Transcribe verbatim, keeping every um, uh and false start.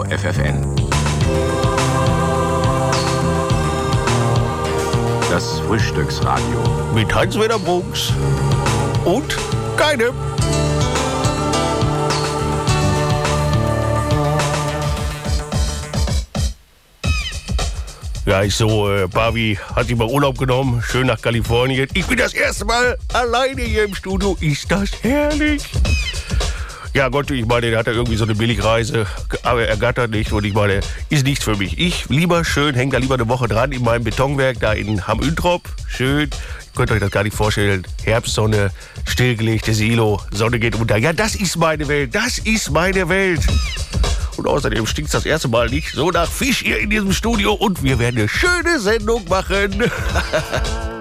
Radio F F N. Das Frühstücksradio. Mit Hans-Werner Brunks und keinem. Ja, ich so, äh, Barbie hat sich mal Urlaub genommen, schön nach Kalifornien. Ich bin das erste Mal alleine hier im Studio. Ist das herrlich? Ja Gott, ich meine, der hat da irgendwie so eine Billigreise, aber er gattert nicht und ich meine, ist nichts für mich. Ich lieber schön, häng da lieber eine Woche dran in meinem Betonwerk da in Hamm-Üntrop. Schön, ihr könnt euch das gar nicht vorstellen. Herbstsonne, stillgelegte Silo, Sonne geht unter. Ja, das ist meine Welt, das ist meine Welt. Und außerdem stinkt's das erste Mal nicht so nach Fisch hier in diesem Studio und wir werden eine schöne Sendung machen.